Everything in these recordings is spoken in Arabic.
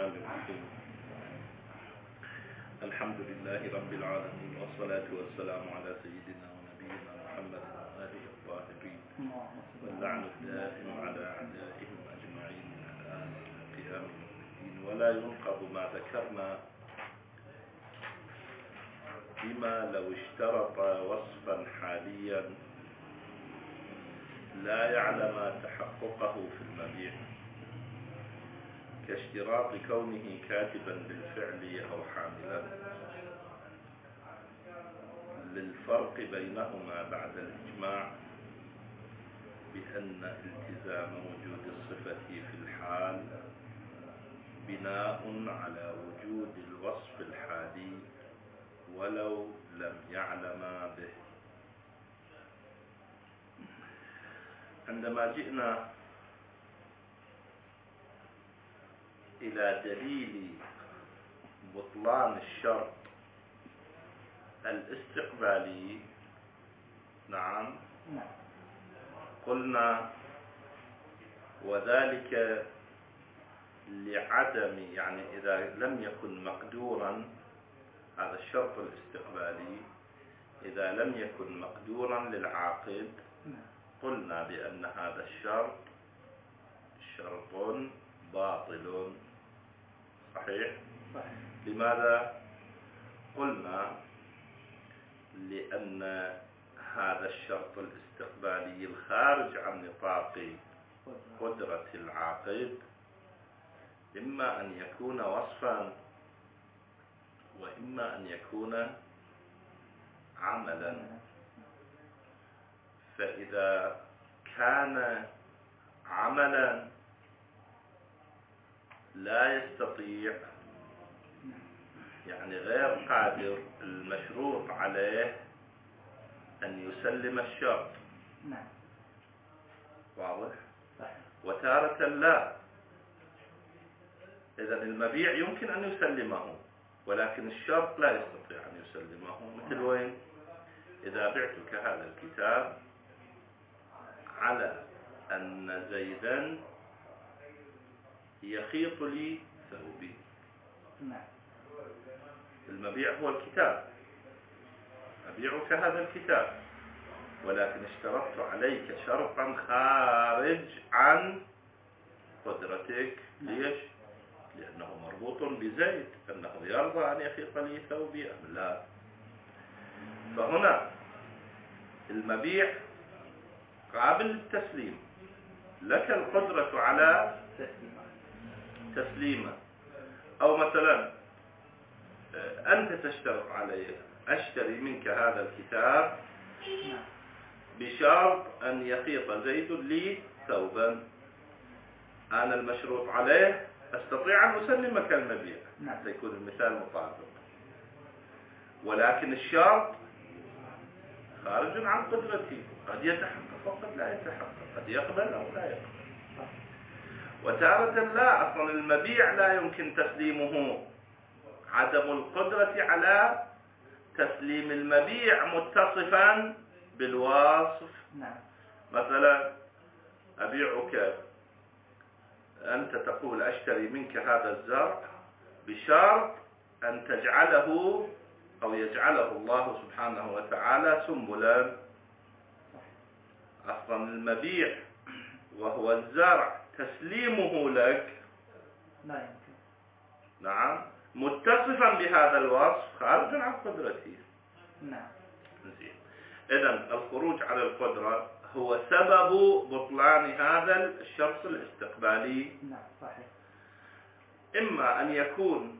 الرحمن الرحيم. الحمد لله رب العالمين، والصلاة والسلام على سيدنا ونبينا محمد وآله الطاهرين، واللعن الدائم على أعدائهم أجمعين من الآن إلى قيام يوم الدين. ولا ينقض ما ذكرنا بما لو اشترط وصفا حاليا لا يعلم تحققه في المبيع، كاشتراط كونه كاتبا بالفعل أو حاملا، للفرق بينهما بعد الإجماع بأن التزام وجود الصفة في الحال بناء على وجود الوصف الحالي ولو لم يعلما به. عندما جئنا إلى دليل بطلان الشرط الاستقبالي، نعم، قلنا وذلك لعدم، يعني إذا لم يكن مقدورا هذا الشرط الاستقبالي، إذا لم يكن مقدورا للعاقد قلنا بأن هذا الشرط شرط باطل. صحيح؟ لماذا؟ قلنا لأن هذا الشرط الاستقبالي الخارج عن نطاق قدرة العاقد إما أن يكون وصفا وإما أن يكون عملا. فإذا كان عملا لا يستطيع، يعني غير قادر المشروط عليه أن يسلم الشرط، واضح؟ وتارة لا، إذن المبيع يمكن أن يسلمه ولكن الشرط لا يستطيع أن يسلمه. مثل وين؟ إذا بعتك هذا الكتاب على أن زيدا يخيط لي ثوبي، المبيع هو الكتاب، أبيعك هذا الكتاب ولكن اشترطت عليك شرطا خارج عن قدرتك. ليش؟ لأنه مربوط بزيد، أنه يرضى أن يخيط لي ثوبي أم لا. فهنا المبيع قابل للتسليم، لك القدرة على تسليمه. أو مثلا أنت تشترط علي أشتري منك هذا الكتاب بشرط أن يخيط زيد لي ثوبا، أنا المشروط عليه أستطيع أن أسلمك المبيع حتى يكون المثال مطابق، ولكن الشرط خارج عن قدرتي، قد يتحقق وقد لا يتحقق، قد يقبل أو لا يقبل. وتارة لا، أصلا المبيع لا يمكن تسليمه، عدم القدرة على تسليم المبيع متصفا بالوصف. مثلا أبيعك، أنت تقول أشتري منك هذا الزرع بشرط أن تجعله أو يجعله الله سبحانه وتعالى سنبلا. أصلا المبيع وهو الزرع تسليمه لك لا يمكن، نعم، متصفا بهذا الوصف خارج عن قدرته. نعم. زين. إذن الخروج على القدرة هو سبب بطلان هذا الشرط الاستقبالي. نعم صحيح. إما أن يكون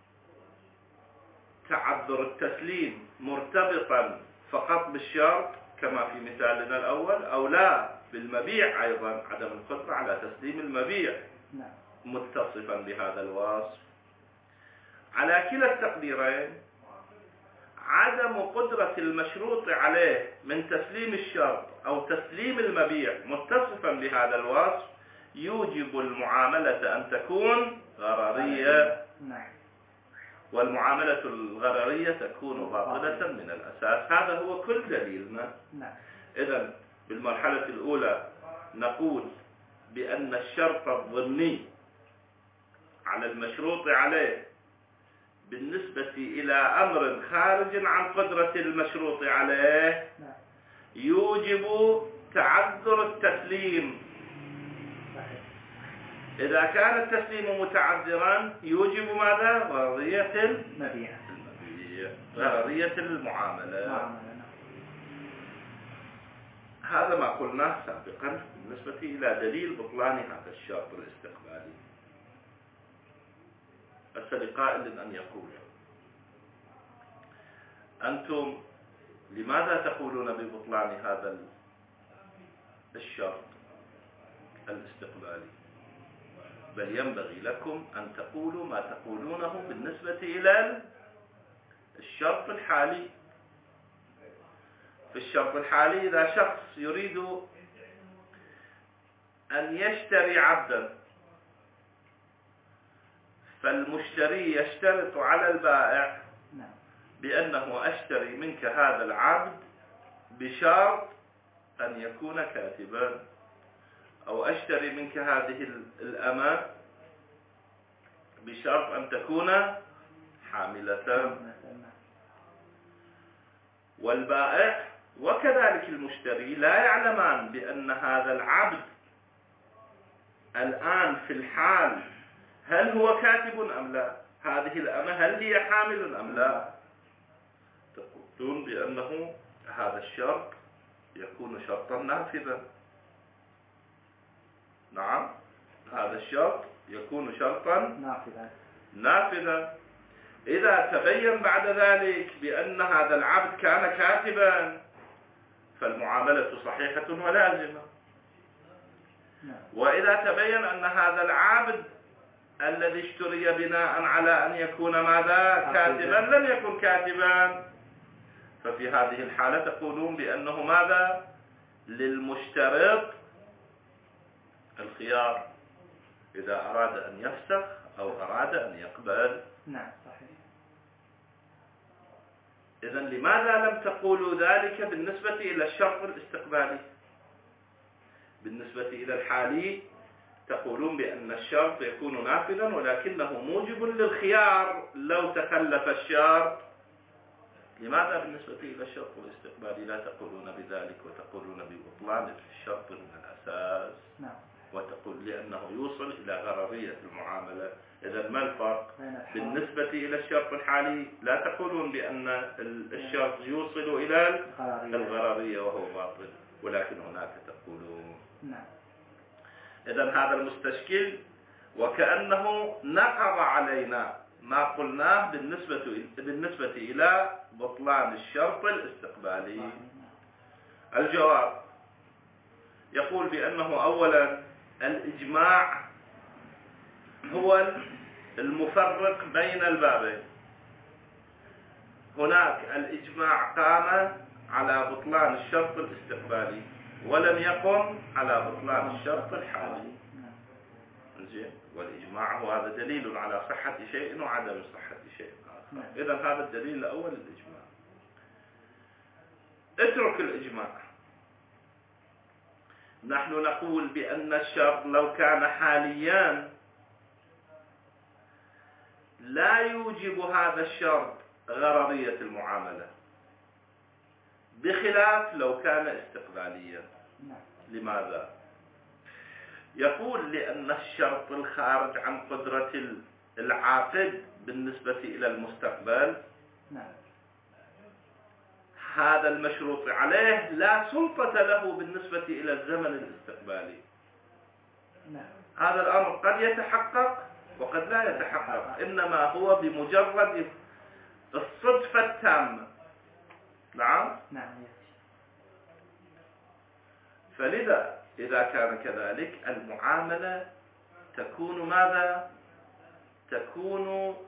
تعذر التسليم مرتبطا فقط بالشرط كما في مثالنا الأول، أو لا، بالمبيع أيضا عدم القدرة على تسليم المبيع متصفا بهذا الوصف. على كلا التقديرين عدم قدرة المشروط عليه من تسليم الشرط أو تسليم المبيع متصفا بهذا الوصف يوجب المعاملة أن تكون غررية، والمعاملة الغررية تكون باطلة من الأساس. هذا هو كل دليلنا. إذن بالمرحلة الأولى نقول بأن الشرط الضمني على المشروط عليه بالنسبة إلى أمر خارج عن قدرة المشروط عليه يوجب تعذر التسليم. إذا كان التسليم متعذرا يوجب ماذا؟ غرضية المبيع، غرضية المعاملة. هذا ما قلناه سابقا بالنسبة إلى دليل بطلان هذا الشرط الاستقبالي. بس لقائل أن يقول: أنتم لماذا تقولون ببطلان هذا الشرط الاستقبالي؟ بل ينبغي لكم أن تقولوا ما تقولونه بالنسبة إلى الشرط الحالي. في الشرط الحالي إذا شخص يريد أن يشتري عبدا، فالمشتري يشترط على البائع بأنه أشتري منك هذا العبد بشرط أن يكون كاتبا، أو أشتري منك هذه الأمة بشرط أن تكون حاملة. والبائع وكذلك المشتري لا يعلمان بأن هذا العبد الآن في الحال هل هو كاتب أم لا، هذه الأمة هل هي حامل أم لا. تقولون بأنه هذا الشرط يكون شرطا نافذا. نعم، هذا الشرط يكون شرطا نافذا. إذا تبين بعد ذلك بأن هذا العبد كان كاتبا فالمعاملة صحيحة ولازمة. وإذا تبين أن هذا العبد الذي اشتري بناء على أن يكون ماذا؟ كاتبا، لم يكن كاتبا، ففي هذه الحالة تقولون بأنه ماذا؟ للمشترط الخيار إذا أراد أن يفسخ أو أراد أن يقبل. نعم صحيح. إذن لماذا لم تقولوا ذلك بالنسبة إلى الشرط الاستقبالي؟ بالنسبة إلى الحالي تقولون بأن الشرط يكون نافذا ولكنه موجب للخيار لو تخلف الشرط. لماذا بالنسبة إلى الشرط الاستقبالي لا تقولون بذلك وتقولون ببطلان الشرط من الأساس؟ وتقول لأنه يوصل إلى غررية المعاملة. إذا ما الفرق بالنسبة إلى الشرط الحالي؟ لا تقولون بأن الشرط يوصل إلى الغررية وهو باطل، ولكن هناك تقولون. إذا هذا المستشكل وكأنه نقض علينا ما قلناه بالنسبة إلى بطلان الشرط الاستقبالي. الجواب يقول بأنه أولا الإجماع هو المفرق بين البابين. هناك الإجماع قام على بطلان الشرط الاستقبالي ولم يقم على بطلان الشرط الحالي. والإجماع هو هذا دليل على صحة شيء وعدم صحة شيء آخر. إذا هذا الدليل الأول الإجماع. اترك الإجماع. نحن نقول بأن الشرط لو كان حاليا لا يوجب هذا الشرط غررية المعاملة، بخلاف لو كان استقباليا. لماذا؟ يقول لأن الشرط الخارج عن قدرة العاقد بالنسبة إلى المستقبل هذا المشروط عليه لا سلطة له بالنسبة إلى الزمن الاستقبالي. هذا الأمر قد يتحقق وقد لا يتحقق، إنما هو بمجرد الصدفة التامة. نعم. فلذا إذا كان كذلك المعاملة تكون ماذا؟ تكون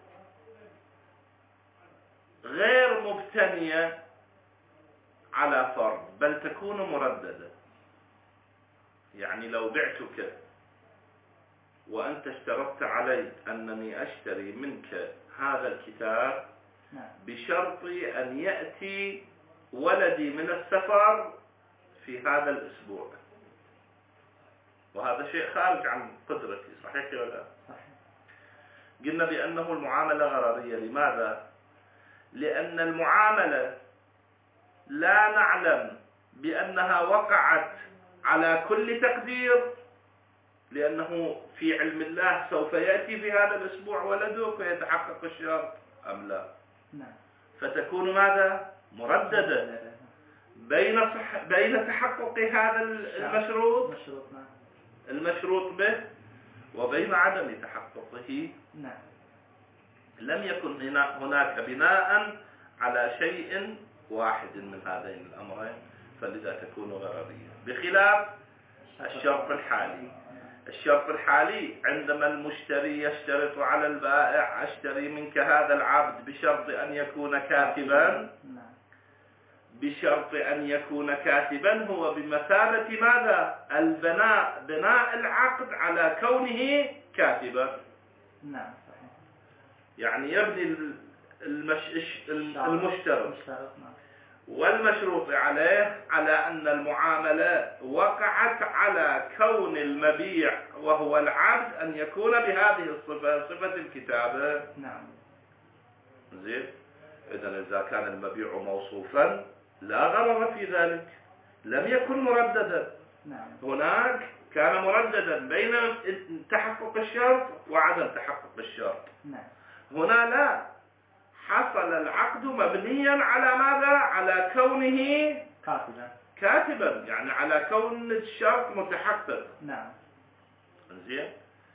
غير مبتنية على فرض، بل تكون مرددة. يعني لو بعتك وأنت اشترطت علي أنني أشتري منك هذا الكتاب بشرط أن يأتي ولدي من السفر في هذا الأسبوع، وهذا شيء خارج عن قدرتي، صحيح ولا لا؟ قلنا بأنه المعاملة غرضية. لماذا؟ لأن المعاملة لا نعلم بأنها وقعت على كل تقدير، لأنه في علم الله سوف يأتي في هذا الأسبوع ولدك ويتحقق الشرط أم لا. فتكون ماذا؟ مرددة بين تحقق هذا المشروط به وبين عدم تحققه. لم يكن هناك بناء على شيء واحد من هذين الأمرين، فلذا تكون غرضية، بخلاف الشرط الحالي. الشرط الحالي عندما المشتري يشترط على البائع: أشتري منك هذا العبد بشرط أن يكون كاتبا، بشرط أن يكون كاتبا، هو بمثابة ماذا؟ بناء العقد على كونه كاتبا. يعني يبني المشترط والمشروط عليه على أن المعاملة وقعت على كون المبيع وهو العبد أن يكون بهذه الصفة، صفة الكتابة. زين. إذا كان المبيع موصوفا لا غرض في ذلك، لم يكن مرددا. هناك كان مرددا بين تحقق الشرط وعدم تحقق الشرط. هنا لا، حصل العقد مبنيا على ماذا؟ على كونه كاتبا، يعني على كون الشرط متحقق. زين.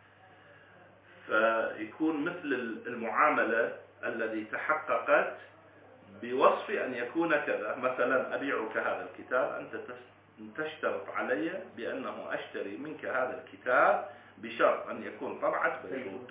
فيكون مثل المعاملة الذي تحققت بوصف أن يكون كذا. مثلا أبيعك هذا الكتاب، أنت تشترط علي بأنه أشتري منك هذا الكتاب بشرط أن يكون طبعة بيروت.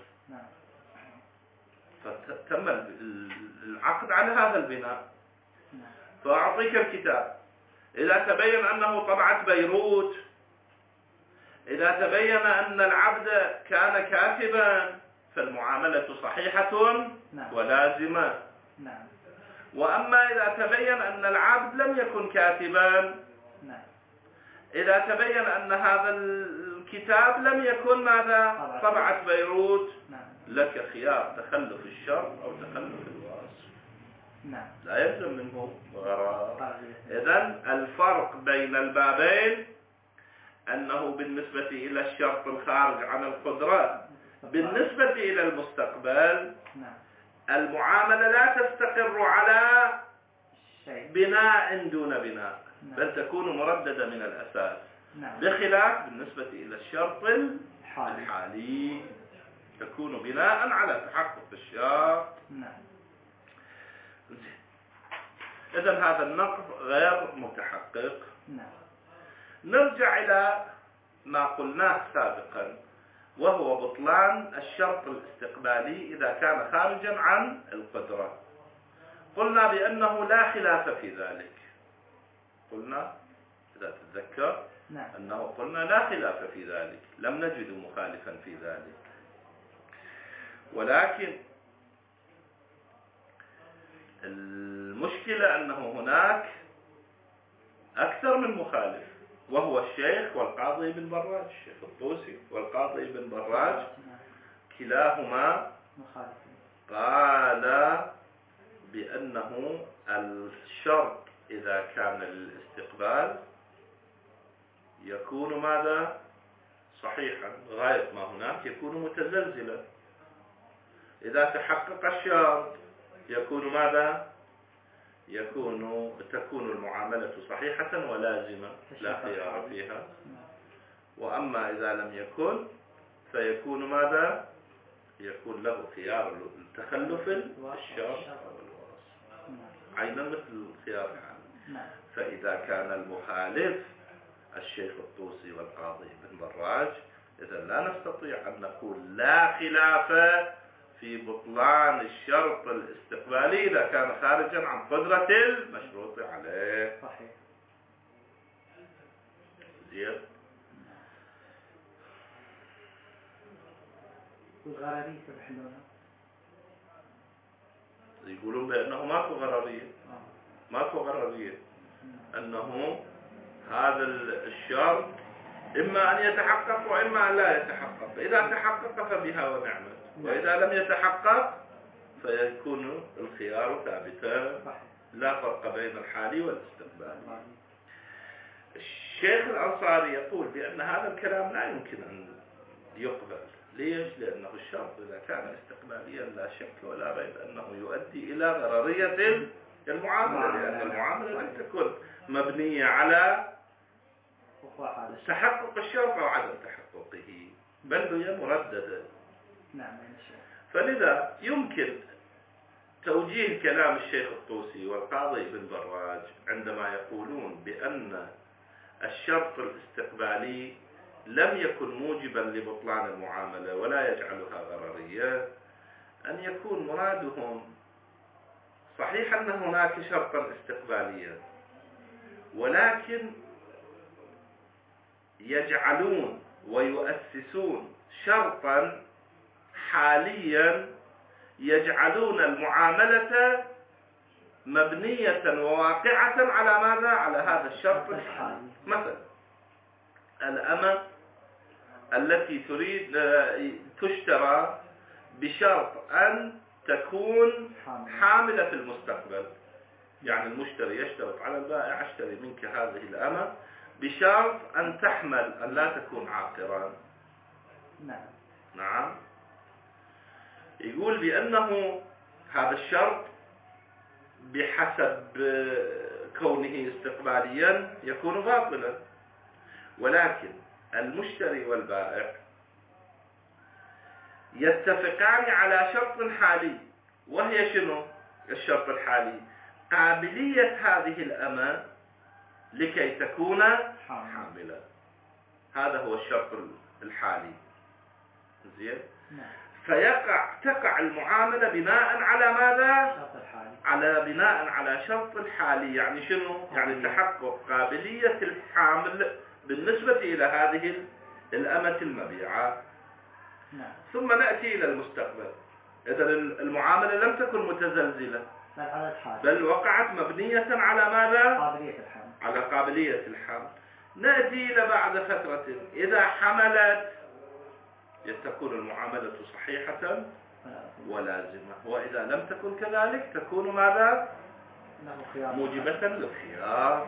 فتم العقد على هذا البناء. فأعطيك الكتاب، إذا تبين أنه طبعة بيروت، إذا تبين أن العبد كان كاتبا، فالمعاملة صحيحة ولازمة. وأما إذا تبين أن العبد لم يكن كاتبا، إذا تبين أن هذا الكتاب لم يكن ماذا؟ طبعة بيروت، لك خيار تخلف الشرط أو تخلف الوصف. لا يلزم منه غرض. إذن الفرق بين البابين أنه بالنسبة إلى الشرط الخارج عن القدرة، بالنسبة إلى المستقبل المعاملة لا تستقر على بناء دون بناء، بل تكون مرددة من الأساس، بخلاف بالنسبة إلى الشرط الحالي تكون بناء على تحقق الشرط. إذن هذا النقض غير متحقق. نرجع إلى ما قلناه سابقا، وهو بطلان الشرط الاستقبالي إذا كان خارجا عن القدرة. قلنا بأنه لا خلاف في ذلك. قلنا إذا تتذكر أنه قلنا لا خلاف في ذلك، لم نجد مخالفا في ذلك. ولكن المشكلة أنه هناك أكثر من مخالف، وهو الشيخ والقاضي بن براج، الشيخ الطوسي والقاضي بن براج كلاهما قال بأنه الشرط إذا كان للاستقبال يكون ماذا؟ صحيحا، غاية ما هناك يكون متزلزلا. إذا تحقق الشرط يكون ماذا؟ تكون المعاملة صحيحة ولازمة لا خيار فيها. وأما إذا لم يكن فيكون ماذا؟ يكون له خيار التخلف الشرط أو الوصف، عينا مثل الخيار الحالي. فإذا كان المخالف الشيخ الطوسي والقاضي بن براج، إذا لا نستطيع أن نقول لا خلاف في بطلان الشرط الاستقبالي إذا كان خارجا عن قدرة المشروط عليه. صحيح. زين. والغرارية يحلونها؟ يقولون بأنه ماكو غرارية. ماكو غرارية. أنه هذا الشرط إما أن يتحقق وإما أن لا يتحقق. إذا تحقق فبها ونعمت، وإذا لم يتحقق فيكون الخيار ثابتا، لا فرق بين الحالي والاستقبالي. الشيخ الأنصاري يقول بأن هذا الكلام لا يمكن أن يقبل. ليش؟ لأنه الشرط إذا كان استقباليا لا شك ولا ريب أنه يؤدي إلى ضررية المعاملة، لأن المعاملة لم تكن مبنية على تحقق الشرط أو عدم تحققه، بل هي مرددة. فلذا يمكن توجيه كلام الشيخ الطوسي والقاضي بن دراج عندما يقولون بأن الشرط الاستقبالي لم يكن موجبا لبطلان المعاملة ولا يجعلها ضررية، أن يكون مرادهم صحيح أن هناك شرطا استقباليا، ولكن يجعلون ويؤسسون شرطا حاليا يجعلون المعاملة مبنية وواقعة على ماذا؟ على هذا الشرط الحالي. مثلا الأمة التي تريد تشترى بشرط أن تكون حاملة في المستقبل، يعني المشتري يشترط على البائع اشتري منك هذه الأمة بشرط أن تحمل، أن لا تكون عاقرا. نعم. يقول بأنه هذا الشرط بحسب كونه استقباليا يكون باطلا، ولكن المشتري والبائع يتفقان على شرط حالي، وهي شنو الشرط الحالي؟ قابلية هذه الأمة لكي تكون حاملة. هذا هو الشرط الحالي. زين. تقع المعاملة بناء على ماذا؟ بناء على شرط الحالي. يعني شنو؟ يعني تحقق قابلية الحامل بالنسبة إلى هذه الأمة المبيعة. ثم نأتي إلى المستقبل. إذا المعاملة لم تكن متزلزلة، بل وقعت مبنية على ماذا؟ على قابلية الحمل. نأتي إلى بعد فترة إذا حملت تكون المعاملة صحيحة ولازمة، وإذا لم تكن كذلك تكون ماذا؟ موجبة للخيار.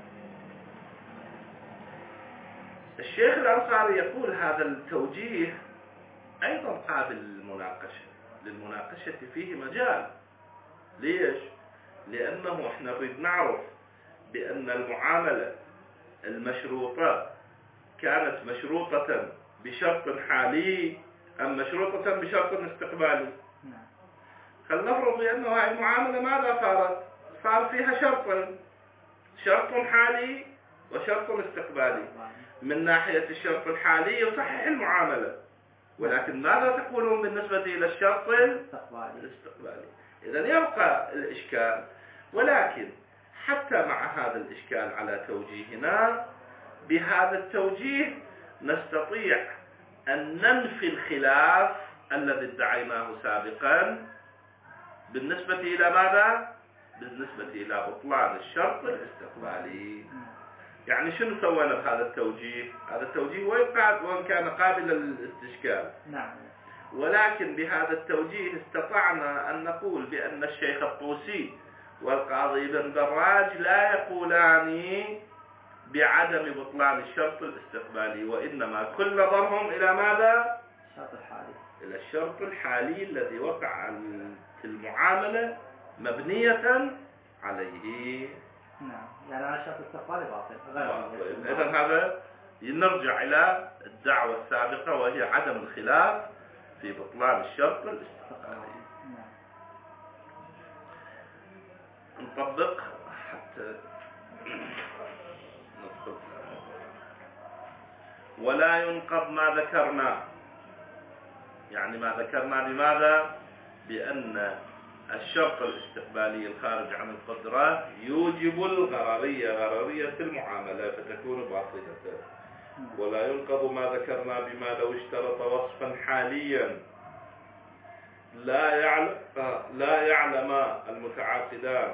الشيخ الأنصاري يقول هذا التوجيه أيضا قابل للمناقشة فيه مجال. ليش؟ لأنه احنا نريد نعرف بأن المعاملة المشروطة كانت مشروطة بشرط حالي أم مشروطة بشرط استقبالي. فلنفرض بأنه هذه المعاملة ماذا صار فيها شرط حالي وشرط استقبالي. من ناحية الشرط الحالي يصحح المعاملة، ولكن ماذا تقولون بالنسبة إلى الشرط الاستقبالي؟ إذن يبقى الإشكال. ولكن حتى مع هذا الإشكال على توجيهنا، بهذا التوجيه نستطيع أن ننفي الخلاف الذي ادعيناه سابقا بالنسبة إلى ماذا؟ بالنسبة إلى بطلان الشرط الاستقبالي. يعني شنو سوينا بهذا التوجيه؟ هذا التوجيه وإن كان قابل للاستشكال، ولكن بهذا التوجيه استطعنا أن نقول بأن الشيخ الطوسي والقاضي بن دراج لا يقولان بعدم بطلان الشرط الاستقبالي، وإنما كل نظرهم إلى ماذا؟ إلى الشرط الحالي الذي وقع المعاملة مبنية عليه. يعني على الشرط الاستقبالي باطل. إذن هذا نرجع إلى الدعوة السابقة، وهي عدم الخلاف في بطلان الشرط الاستقبالي. نطبق حتى ندخل. ولا ينقض ما ذكرنا، يعني ما ذكرنا بماذا؟ بأن الشرط الاستقبالي الخارج عن القدرة يوجب غررية المعاملة فتكون باطلة. ولا ينقض ما ذكرنا بما لو اشترط وصفا حاليا لا يعلم المتعاقدان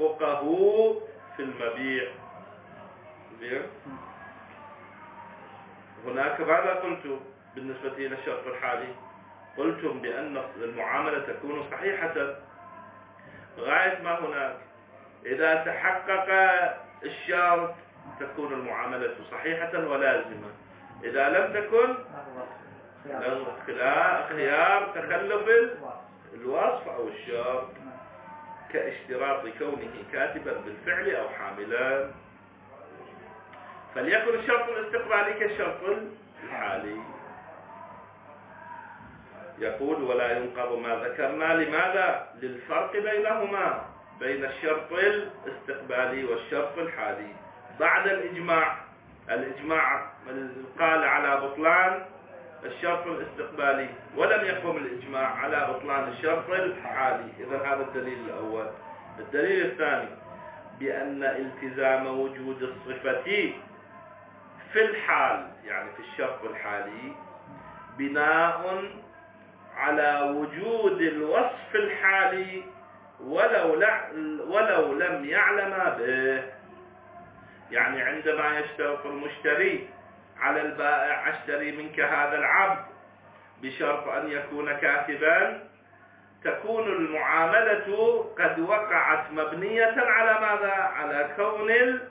تحققه في المبيع. هناك ماذا قلتم بالنسبة إلى الشرط الحالي؟ قلتم بأن المعاملة تكون صحيحة غاية ما هناك. إذا تحقق الشرط تكون المعاملة صحيحة ولازمة. إذا لم تكن خيار تخلف الوصف أو الشرط، كاشتراط كونه كاتبا بالفعل أو حاملا، فليكن الشرط الاستقبالي كالشرط الحالي. يقول ولا ينقض ما ذكرنا. لماذا؟ للفرق بينهما، بين الشرط الاستقبالي والشرط الحالي. بعد الإجماع قال على بطلان الشرط الاستقبالي، ولم يقم الإجماع على بطلان الشرط الحالي. إذا هذا الدليل الأول. الدليل الثاني بأن التزام وجود الصفة في الحال، يعني في الشرط الحالي، بناء على وجود الوصف الحالي ولو لم يعلم به. يعني عندما يشترط المشتري على البائع اشتري منك هذا العبد بشرط أن يكون كاتبا، تكون المعاملة قد وقعت مبنية على ماذا؟ على كون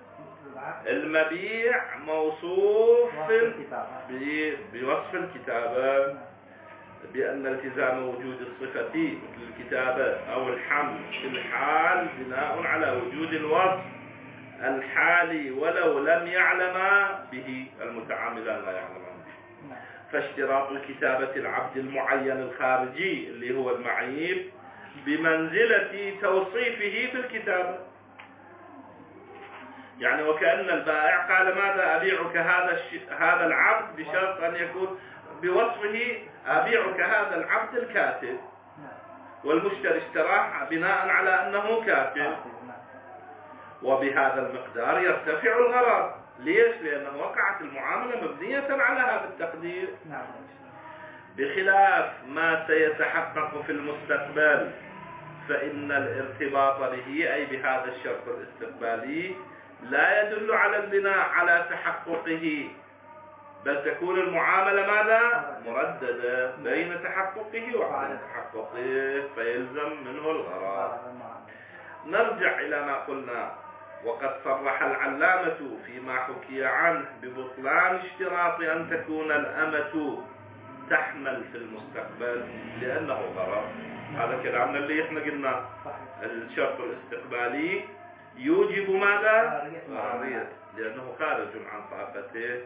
المبيع موصوف بوصف الكتابة، بأن التزام وجود الصفة مثل الكتابة أو الحمل في الحال بناء على وجود الوصف الحالي ولو لم يعلم به، المتعاملان لا يعلمان به. فاشتراط كتابة العبد المعين الخارجي اللي هو المعيب بمنزلة توصيفه بالكتابة. يعني وكأن البائع قال ماذا؟ أبيعك هذا العبد بشرط أن يكون بوصفه أبيعك هذا العبد الكاتب، والمشتري اشتراه بناء على أنه كاتب، وبهذا المقدار يرتفع الغرض. ليش؟ لأنه وقعت المعاملة مبنية على هذا التقدير. بخلاف ما سيتحقق في المستقبل، فإن الارتباط به أي بهذا الشرط الاستقبالي لا يدل على البناء على تحققه، بل تكون المعاملة ماذا؟ مرددة بين تحققه وعدم تحققه، فيلزم منه الغرض. نرجع إلى ما قلنا. وقد صرح العلامة فيما حكي عنه ببطلان اشتراط أن تكون الأمة تحمل في المستقبل لأنه غرض. هذا كلامنا اللي احنا قلنا. الشرط الاستقبالي يوجب ماذا؟ غرضية، لأنه خارج عن طاقته.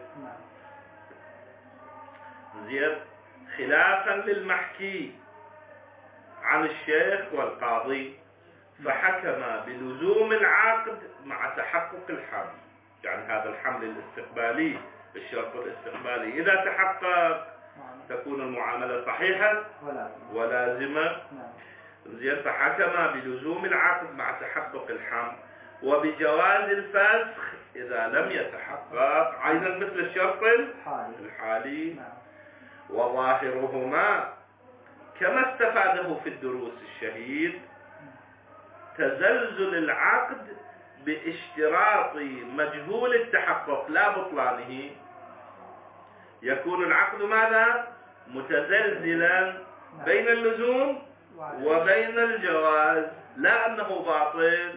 زين. خلافا للمحكي عن الشيخ والقاضي، فحكم بلزوم العقد مع تحقق الحمل. يعني هذا الحمل الاستقبالي، الشرط الاستقبالي إذا تحقق تكون المعاملة صحيحة ولازمة. زين. فحكم بلزوم العقد مع تحقق الحمل وبجواز الفسخ إذا لم يتحقق، أيضا مثل الشرط الحالي. وظاهرهما كما استفاده في الدروس الشهيد تزلزل العقد باشتراط مجهول التحقق لا بطلانه. يكون العقد ماذا؟ متزلزلا بين اللزوم وبين الجواز، لا أنه باطل.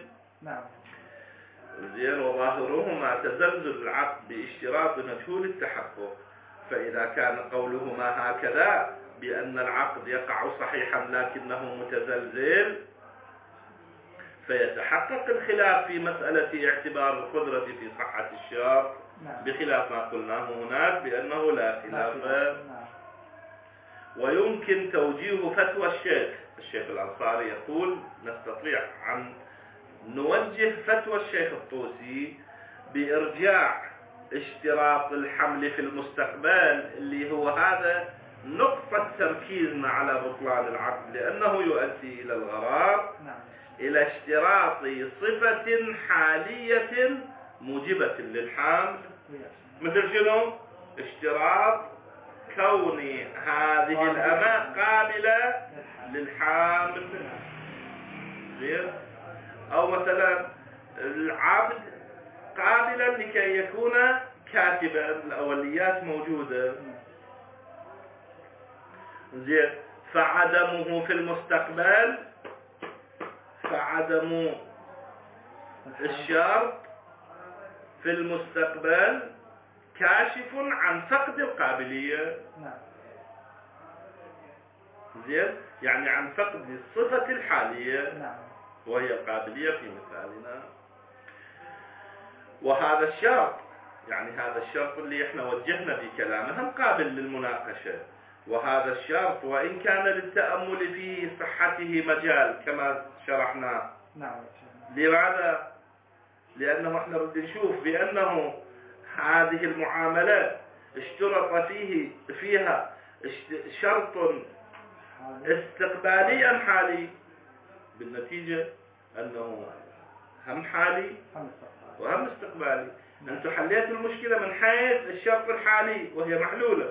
زين. وظاهرهما تزلزل العقد باشتراط مجهول التحقق. فإذا كان قولهما هكذا بأن العقد يقع صحيحا لكنه متزلزل، فيتحقق الخلاف في مسألة اعتبار القدرة في صحة الشرط، بخلاف ما قلناه هناك بأنه لا خلاف. ويمكن توجيه فتوى الشيخ الأنصاري يقول نستطيع أن نوجه فتوى الشيخ الطوسي بإرجاع اشتراط الحمل في المستقبل اللي هو هذا نقطة تركيزنا على بطلان العقد، لأنه يؤدي إلى الغرار، إلى اشتراط صفة حالية موجبة للحمل. مثل شنو؟ اشتراط كون هذه الأمة قابلة للحمل. غير أو مثلا العبد قابلا لكي يكون كاتبة، الأوليات موجودة. زين، فعدمه في المستقبل، فعدم الشرط في المستقبل كاشف عن فقد القابلية. زين، يعني عن فقد الصفة الحالية وهي القابلية في مثالنا. وهذا الشرط، يعني هذا الشرط اللي احنا وجهنا في كلامنا هم قابل للمناقشة. وهذا الشرط وإن كان للتأمل في صحته مجال كما شرحنا. لماذا؟ لأنه احنا بدنا نشوف بأنه هذه المعاملات اشترط فيها شرط استقبالي أم حالي. بالنتيجة أنه هم حالي وهم استقبالي. أنتم حليتوا المشكلة من حيث الشرط الحالي وهي محلولة.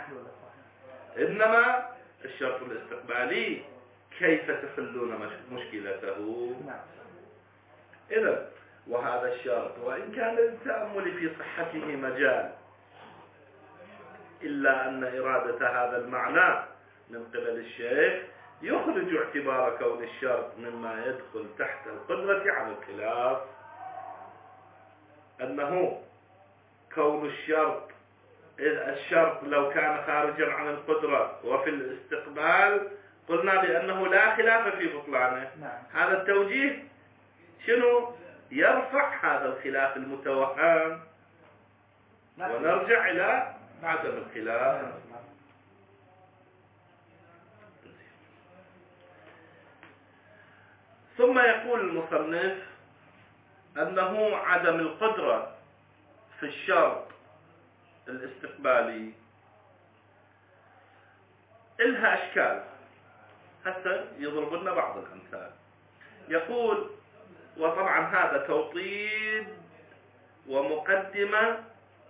إنما الشرط الاستقبالي كيف تحلون مشكلته؟ إذا وهذا الشرط وإن كان للتأمل في صحته مجال، إلا أن إرادة هذا المعنى من قبل الشيخ يخرج اعتبار كون الشرط مما يدخل تحت القدرة على الخلاف. أنه كون الشرط، إذا الشرط لو كان خارجا عن القدرة وفي الاستقبال قلنا بأنه لا خلاف في بطلانه. هذا التوجيه شنو؟ يرفع هذا الخلاف المتوهم ونرجع إلى عدم الخلاف. ثم يقول المصنف أنه عدم القدرة في الشرط الاستقبالي إلها أشكال. حتى يضرب لنا بعض الأمثال. يقول، وطبعا هذا توطيد ومقدمة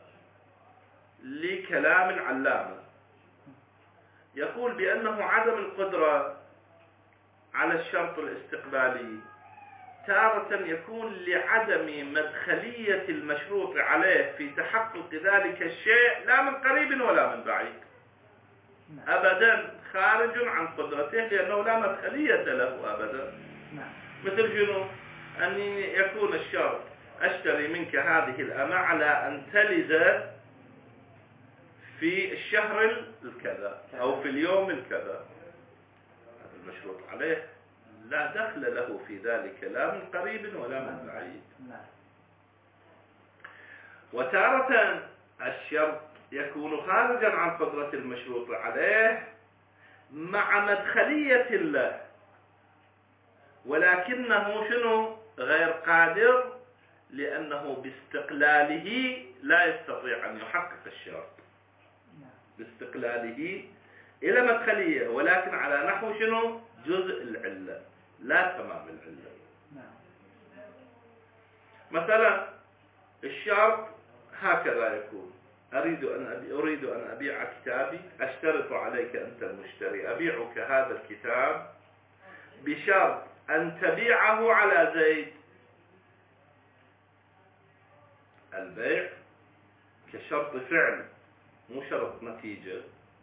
لكلام العلامة. يقول بأنه عدم القدرة على الشرط الاستقبالي تارة يكون لعدم مدخلية المشروط عليه في تحقق ذلك الشيء لا من قريب ولا من بعيد، أبدا خارج عن قدرته، لأنه لا مدخلية له أبدا. مثل شنو؟ أن يكون الشرط أشتري منك هذه الأمة على أن تلد في الشهر الكذا أو في اليوم الكذا. هذا المشروط عليه لا دخل له في ذلك لا من قريب ولا من بعيد. وتارة الشرط يكون خارجا عن قدرة المشروط عليه مع مدخلية له، ولكنه شنو؟ غير قادر، لأنه باستقلاله لا يستطيع أن يحقق الشرط باستقلاله إلى مدخلية، ولكن على نحو شنو؟ جزء العلة لا تمام العلة. مثلا الشرط هكذا يكون: أريد أن أبيع كتابي، أشترط عليك أنت المشتري، أبيعك هذا الكتاب بشرط أن تبيعه على زيد. البيع كشرط فعل مو شرط نتيجة.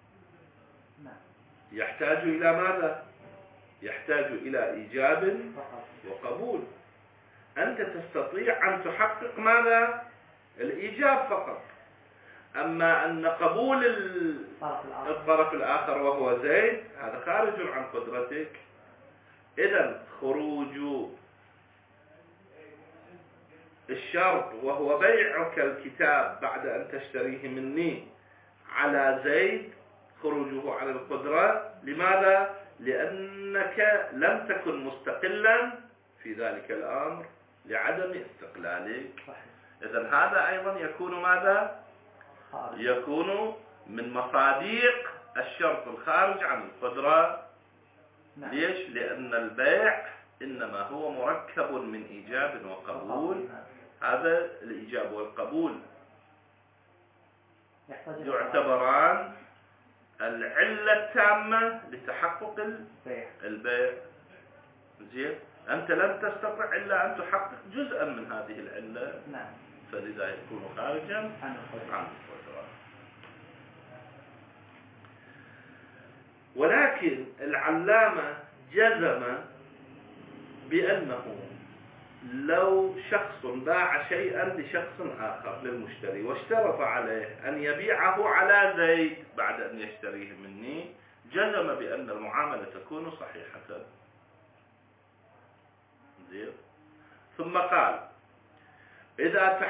يحتاج إلى ماذا؟ يحتاج إلى إيجاب وقبول. أنت تستطيع أن تحقق ماذا؟ الإيجاب فقط. أما أن قبول الطرف الآخر وهو زيد هذا خارج عن قدرتك. إذن خروج الشرط وهو بيعك الكتاب بعد أن تشتريه مني على زيد خروجه على القدرة. لماذا؟ لأنك لم تكن مستقلا في ذلك الأمر لعدم استقلالك. إذن هذا أيضا يكون ماذا؟ يكون من مصاديق الشرط الخارج عن القدرة. ليش؟ لأن البيع إنما هو مركب من إيجاب وقبول. هذا الإيجاب والقبول يعتبران العلة التامة لتحقق البيع. زين، أنت لن تستطيع إلا أن تحقق جزءا من هذه العلة. فلذا يكون خارجا عن القدرة. ولكن العلامة جزم بأنه لو شخص باع شيئا لشخص آخر للمشتري واشترط عليه أن يبيعه على زيد بعد أن يشتريه مني، جزم بأن المعاملة تكون صحيحة. زين. ثم قال إذا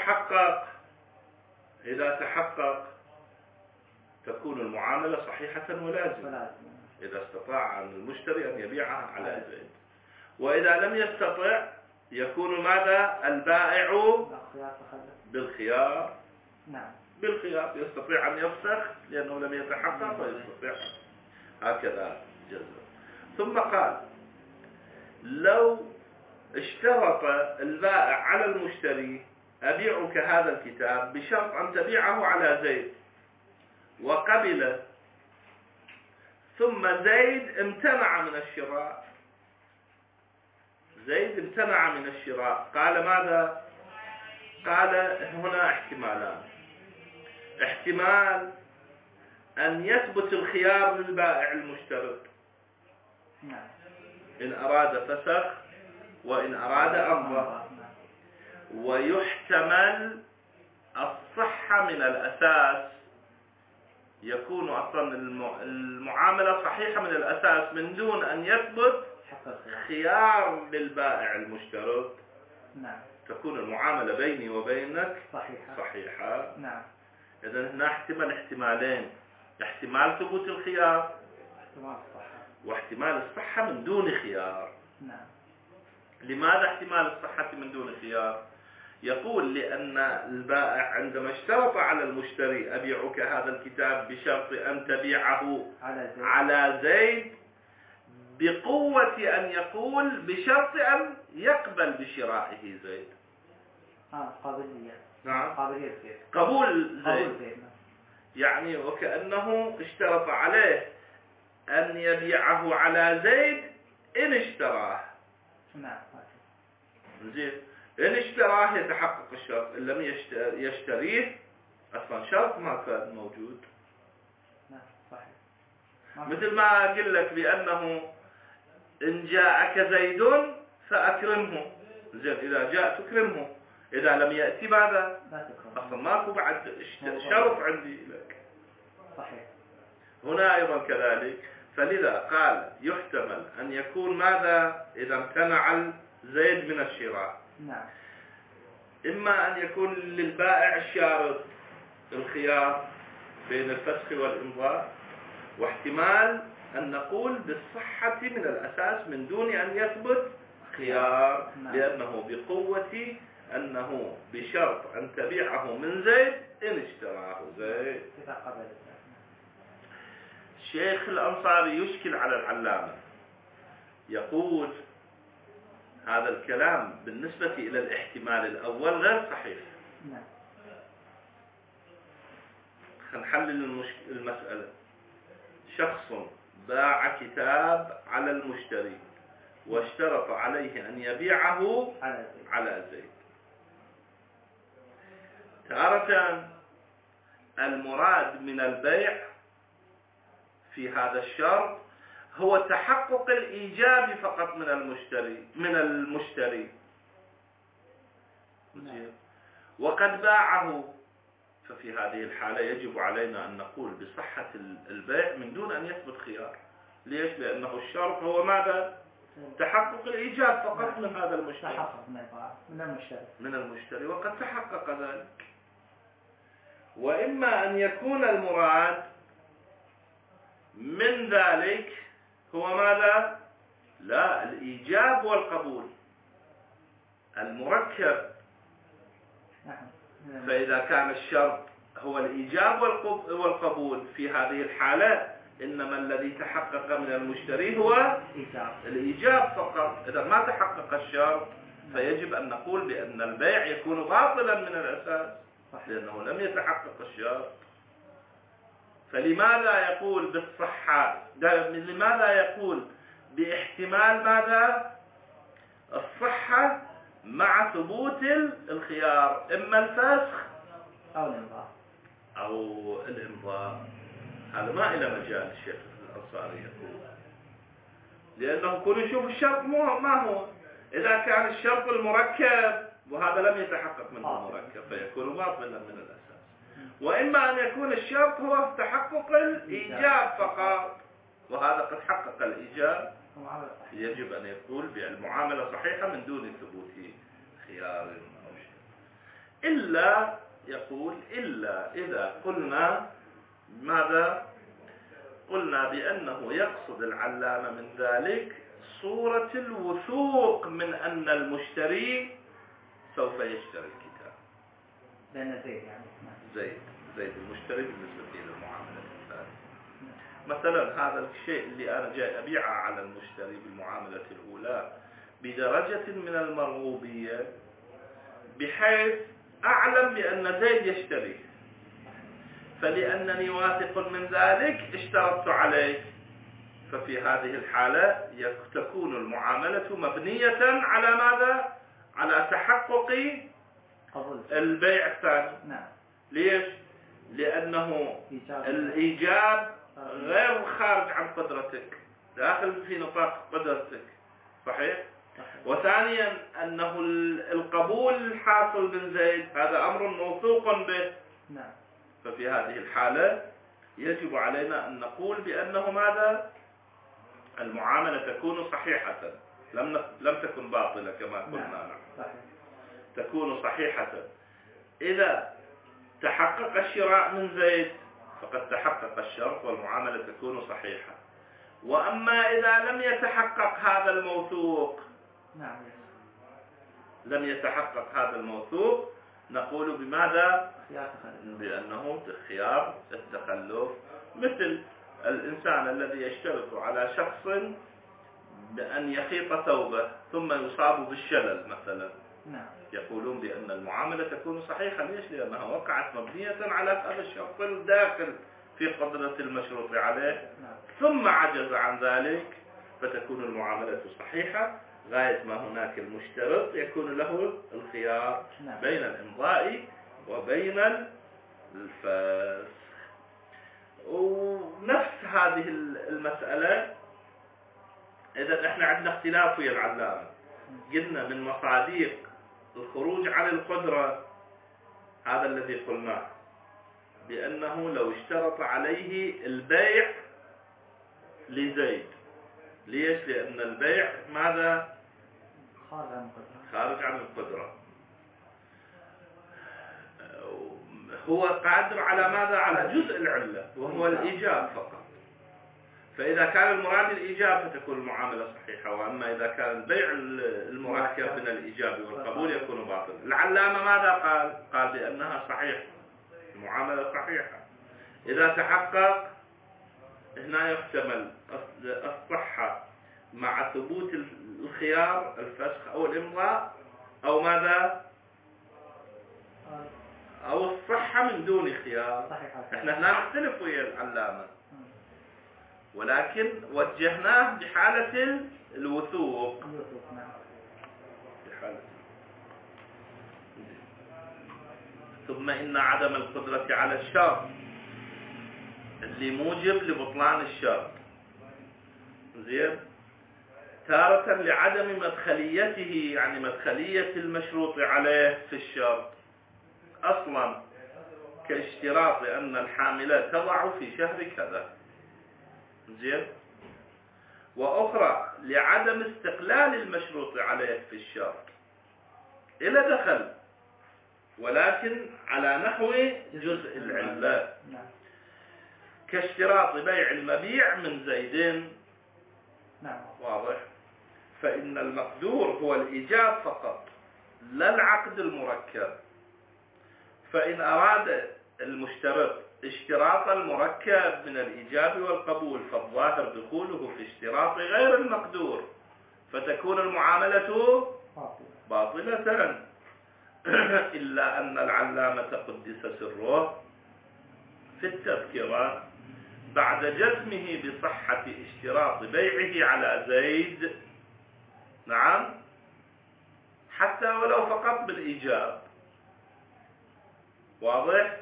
تحقق تكون المعاملة صحيحة ولازمة إذا استطاع المشتري أن يبيعها على زيد. وإذا لم يستطع يكون ماذا؟ البائع بالخيار. نعم. بالخيار، يستطيع أن يفسخ لأنه لم يتحقق ويستطيع. هكذا جزم. ثم قال لو اشترط البائع على المشتري أبيعك هذا الكتاب بشرط أن تبيعه على زيد، وقبل، ثم زيد امتنع من الشراء. زيد امتنع من الشراء. قال ماذا؟ قال هنا احتمالان. احتمال أن يثبت الخيار للبائع المشترط إن أراد فسخ وإن أراد أمضى، ويحتمل الصحة من الأساس، يكون أصلا المعاملة صحيحة من الأساس من دون أن يثبت خيار للبائع المشترط. نعم. تكون المعاملة بيني وبينك صحيحة. نعم. إذن هنا احتمالين، احتمال ثبوت الخيار واحتمال الصحة من دون خيار. نعم. لماذا احتمال الصحة من دون خيار؟ يقول لأن البائع عندما اشترط على المشتري أبيعك هذا الكتاب بشرط أن تبيعه على زيد، بقوة أن يقول بشرط أن يقبل بشرائه زيد. قابلية. نعم. قابلية قبول زيد. يعني وكأنه اشترط عليه أن يبيعه على زيد إن اشتراه. نعم. زين. إن اشتراه يتحقق الشرط، إن لم يشتريه أصلا شرط ما كان موجود. نعم صحيح. مثل ما أقول لك بأنه إن جاءك زيد فأكرمه. زين، إذا جاء تكرمه، إذا لم يأتي ماذا؟ لا تكرمه. أصلا ماكو بعد شرط عندي لك. صحيح. هنا أيضا كذلك. فلذا قال يحتمل أن يكون ماذا إذا امتنع زيد من الشراء؟ نعم. إما أن يكون للبائع الشارط الخيار بين الفسخ والإمضاء، واحتمال أن نقول بالصحة من الأساس من دون أن يثبت خيار. نعم. لأنه بقوة أنه بشرط أن تبيعه من زيد إن اشتراه زيد. الشيخ الأنصاري يشكل على العلامة، يقول هذا الكلام بالنسبة إلى الاحتمال الأول غير صحيح. نعم. نحلل المسألة. شخص باع كتاب على المشتري واشترط عليه أن يبيعه على زيد. تارة المراد من البيع في هذا الشرط هو تحقق الإيجاب فقط من المشتري. وقد باعه، ففي هذه الحالة يجب علينا أن نقول بصحة البيع من دون أن يثبت خيار. ليش؟ لأنه الشرط هو ماذا؟ تحقق الإيجاب فقط من هذا المشتري. تحقق من المشتري وقد تحقق ذلك. وإما أن يكون المراد من ذلك هو ماذا؟ لا، الإيجاب والقبول المركب. فإذا كان الشرط هو الإيجاب والقبول في هذه الحالة إنما الذي تحقق من المشتري هو الإيجاب فقط. إذا ما تحقق الشرط فيجب أن نقول بأن البيع يكون باطلا من الأساس لأنه لم يتحقق الشرط. فلماذا يقول بالصحة؟ لماذا يقول باحتمال ماذا؟ الصحة مع ثبوت الخيار إما الفسخ أو الإمضاء. هذا ما إلى مجال الشيخ الأنصاري يقول، لأنه كل يشوف الشرط ما هو. إذا كان الشرط المركب وهذا لم يتحقق منه المركب فيكون باطلا من الأساس، وإما أن يكون الشرط هو تحقق الإيجاب فقط وهذا قد حقق الإيجاب، يجب أن يقول بالمعاملة صحيحة من دون ثبوت خيار أو شيء. إلا يقول إلا إذا قلنا ماذا؟ قلنا بأنه يقصد العلامة من ذلك صورة الوثوق من أن المشتري سوف يشتري الكتاب. لأن زيد يعني زيد المشتري بالنسبة للمعاملة الثانية. مثلا هذا الشيء اللي أنا جاي أبيعه على المشتري بالمعاملة الأولى بدرجة من المرغوبية بحيث أعلم بأن زيد يشتري، فلأنني واثق من ذلك اشترطت عليه، ففي هذه الحالة تكون المعاملة مبنية على ماذا؟ على تحقق البيع الثاني. ليش؟ لأنه الإيجاب غير خارج عن قدرتك، داخل في نطاق قدرتك، صحيح؟ وثانيا أنه القبول الحاصل من زيد هذا أمر موثوق به. ففي هذه الحالة يجب علينا أن نقول بأنه ماذا؟ المعاملة تكون صحيحة، لم تكن باطلة كما قلنا. تكون صحيحة إذا تحقق الشراء من زيد فقد تحقق الشرط والمعاملة تكون صحيحة. وأما إذا لم يتحقق هذا الموثوق، لم يتحقق هذا الموثوق، نقول بماذا؟ بأنه خيار التخلف، مثل الإنسان الذي يشترط على شخص بأن يخيط ثوبه ثم يصاب بالشلل مثلا، يقولون بأن المعاملة تكون صحيحة. ليش؟ لأنها وقعت مبنية على هذا الشرط الداخل في قدرة المشروط عليه، ثم عجز عن ذلك، فتكون المعاملة صحيحة غاية ما هناك المشترط يكون له الخيار بين الإمضاء وبين الفسخ. ونفس هذه المسألة إذا احنا عندنا اختلاف ويا العلامة، قلنا من مصادق الخروج عن القدرة هذا الذي قلناه بأنه لو اشترط عليه البيع لزيد. ليش؟ لأن البيع ماذا؟ خارج عن القدرة. هو قادر على ماذا؟ على جزء العلة وهو الإيجاب فقط. فإذا كان المراد الإيجاب فتكون المعاملة صحيحة، وأما إذا كان البيع المركب من الإيجاب والقبول يكون باطل. العلامة ماذا قال؟ قال بأنها صحيحة، المعاملة صحيحة. إذا تحقق هنا يحتمل الصحة مع ثبوت الخيار الفسخ أو الإمضاء، أو ماذا؟ أو الصحة من دون خيار. احنا هنا نختلف ويا العلامة، ولكن وجهناه بحالة الوثوق. ثم إن عدم القدرة على الشرط اللي موجب لبطلان الشرط، زين، تارة لعدم مدخليته، يعني مدخلية المشروط عليه في الشرط أصلا، كاشتراط أن الحاملة تضع في شهر كذا، زين. وأخرى لعدم استقلال المشروط عليه في الشرط، إلى دخل ولكن على نحو جزء العلة، كاشتراط بيع المبيع من زيدين. واضح؟ فإن المقدور هو الإيجاب فقط لا العقد المركب. فإن أراد المشترط اشتراط المركب من الإيجاب والقبول فالظاهر دخوله في اشتراط غير المقدور، فتكون المعاملة باطلة. إلا أن العلامة قدس سره في التذكرة بعد جزمه بصحة اشتراط بيعه على زيد، نعم، حتى ولو فقط بالإيجاب. واضح؟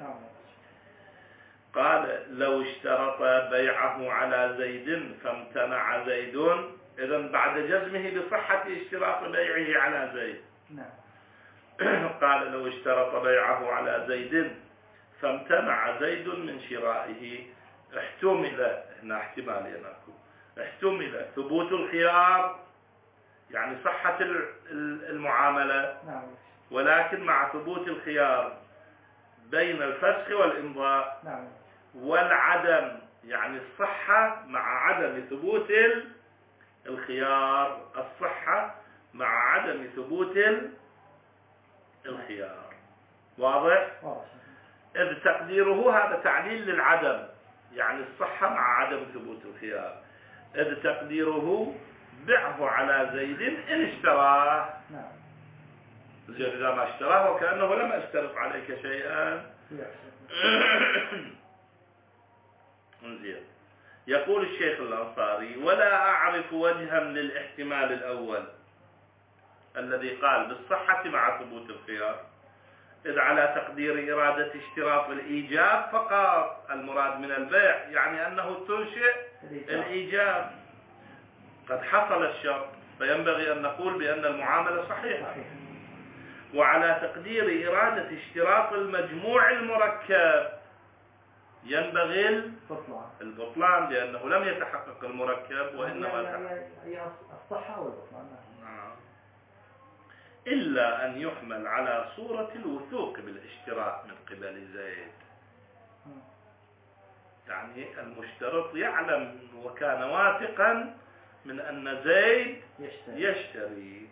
قال لو اشترط بيعه على زيد فامتنع زيد، إذن بعد جزمه بصحة اشتراط بيعه على زيد. قال لو اشترط بيعه على زيد فامتنع زيد من شرائه، احتمل، هنا احتمال احتمل ثبوت الخيار، يعني صحة المعاملة، ولكن مع ثبوت الخيار بين الفسخ والإمضاء، والعدم، يعني الصحة مع عدم ثبوت الخيار، الصحة مع عدم ثبوت الخيار. واضح؟ إذ تقديره هذا تعليل للعدم، يعني الصحة مع عدم ثبوت الخيار. إذ تقديره بعه على زيد إن اشتراه. زين، إذا ما اشتراه وكأنه لم أشترط عليك شيئا. زين. يقول الشيخ الأنصاري: ولا أعرف وجها للاحتمال الأول الذي قال بالصحة مع ثبوت الخيار، إذ على تقدير إرادة اشتراط الإيجاب فقط المراد من البيع، يعني أنه تنشئ الإيجاب. قد حصل الشرط، فينبغي أن نقول بأن المعاملة صحيحة. وعلى تقدير إرادة اشتراط المجموع المركب ينبغي البطلان، لأنه لم يتحقق المركب وإنما الصحة والبطلان. إلا أن يحمل على صورة الوثوق بالاشتراط من قبل زيد، يعني المشترط يعلم وكان واثقا من أن زيد يشتري.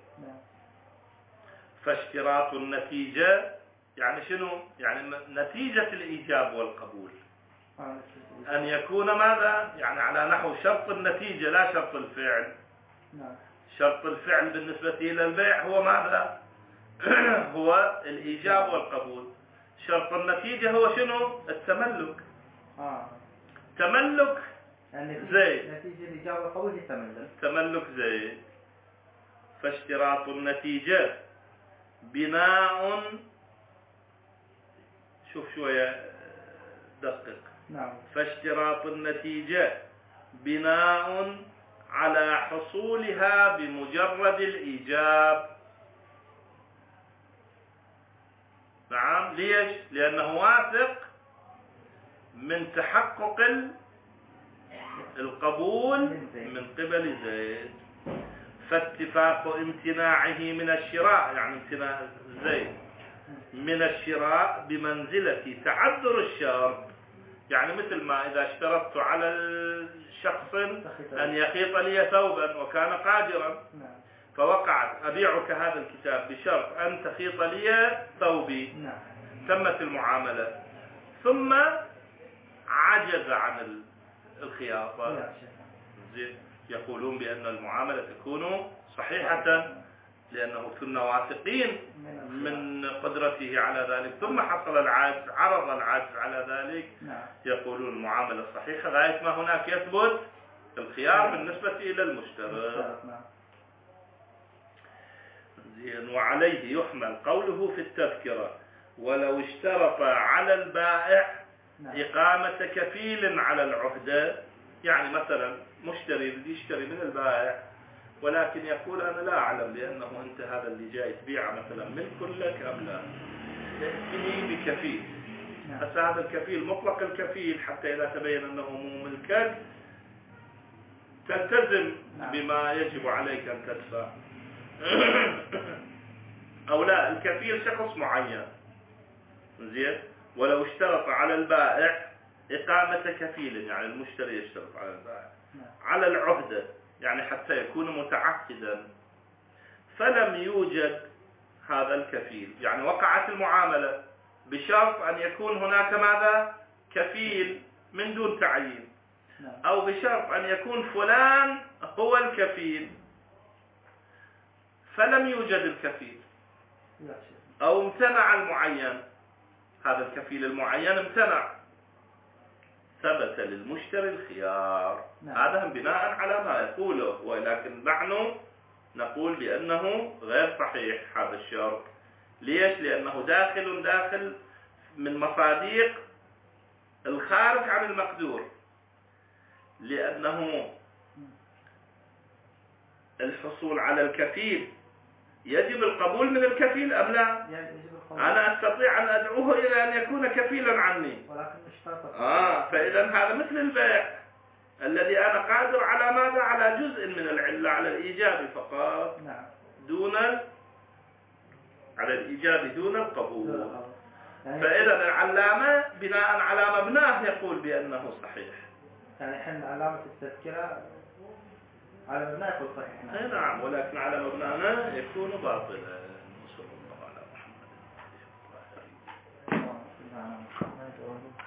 فاشتراط النتيجة يعني شنو؟ يعني نتيجة الإيجاب والقبول أن يكون ماذا؟ يعني على نحو شرط النتيجة لا شرط الفعل. شرط الفعل بالنسبة إلى البيع هو ماذا؟ هو الإيجاب والقبول. شرط النتيجة هو شنو؟ التملك. تملك زيد، نتيجة الإيجاب والقبول هي التملك. تملك زيد. فاشتراط النتيجة بناء، شوف شوية دقق. فاشتراط النتيجة بناء على حصولها بمجرد الإيجاب. نعم، ليش؟ لأنه واثق من تحقق القبول من قبل زيد. فاتفاق امتناعه من الشراء، يعني امتناع زيد من الشراء بمنزلة تعذر الشرط، يعني مثل ما إذا اشترطت على الشخص أن يخيط لي ثوبا وكان قادرا، فوقعت أبيعك هذا الكتاب بشرط أن تخيط لي ثوبي، تمت المعاملة، ثم عجز عن الخياطة، يقولون بأن المعاملة تكون صحيحة لأنه كنا واثقين من قدرته على ذلك، ثم حصل العجز، عرض العجز على ذلك، يقولون المعاملة صحيحة غاية ما هناك يثبت الخيار بالنسبة إلى المشترط. وعليه يحمل قوله في التذكرة: ولو اشترط على البائع إقامة كفيل على العهدة. يعني مثلا مشتري بدي يشتري من البائع، ولكن يقول أنا لا أعلم بأنه أنت هذا اللي جاي تبيعه مثلا ملك لك أم لا، ائتني بكفيل. بس هذا الكفيل مطلق الكفيل، حتى إذا تبين أنه مو ملكك تلتزم بما يجب عليك أن تدفع. أو لا، الكفيل شخص معين. زين. ولو اشترط على البائع إقامة كفيل، يعني المشتري يشترط على البائع على العهدة، يعني حتى يكون متعهدا، فلم يوجد هذا الكفيل، يعني وقعت المعاملة بشرط أن يكون هناك ماذا؟ كفيل من دون تعيين، أو بشرط أن يكون فلان هو الكفيل، فلم يوجد الكفيل، أو امتنع المعين، هذا الكفيل المعين امتنع، ثبت للمشتري الخيار. هذا بناء على ما يقوله، ولكن نحن نقول بأنه غير صحيح هذا الشرط. ليش؟ لأنه داخل من مصادق الخارج عن المقدور، لأنه الحصول على الكفيل يجب القبول من الكفيل أم لا؟ أنا أستطيع أن أدعوه إلى أن يكون كفيلا عني، ولكن اشترط. فإذا هذا مثل البيع الذي أنا قادر على ماذا؟ على جزء من العلة، على الإيجاب فقط. نعم. على الإيجاب دون القبول. فإذا العلامة بناء على مبناه يقول بأنه صحيح. يعني حين علامة التذكرة على مبناه يقول صحيح. نعم، ولكن على مبنانا يكون باطلا. صلى الله على محمد.